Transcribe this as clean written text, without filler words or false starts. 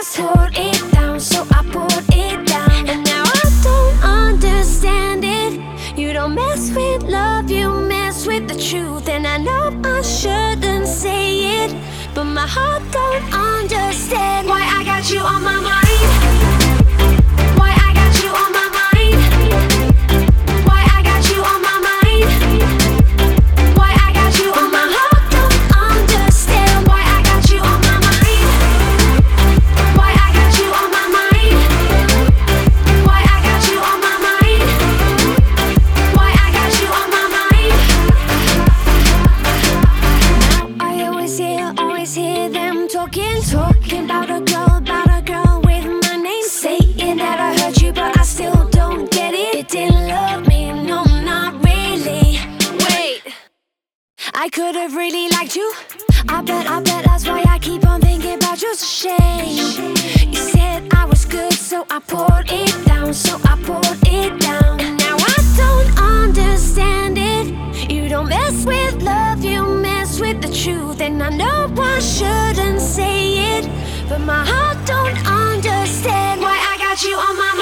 just hold it down, so I put it down. And now I don't understand it. You don't mess with love, you mess with the truth. And I know I shouldn't say it, but my heart don't understand why I got you on my mind. Why I got you on my mind. Why I got you on my mind. Why I got you on my heart don't understand why I got you on my mind. Why I got you on my mind. Why I got you on my mind. Why I got you on my mind. Now I always hear them talking about a girl with my name, saying that I heard you, but I still don't get it. It didn't love me, no, not really. Wait, I could have really liked you. I bet that's why I keep on thinking about you. It's a shame. You said I was good, so I poured it down, And now I don't understand it. You don't mess with love, you mess with the truth. And I know I shouldn't say it, but my heart don't understand why I got you on my